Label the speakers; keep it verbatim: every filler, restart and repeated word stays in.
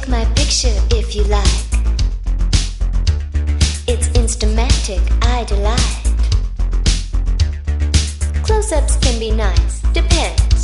Speaker 1: Take my picture if you like. It's Instamatic, I delight. Close-ups can be nice, depends.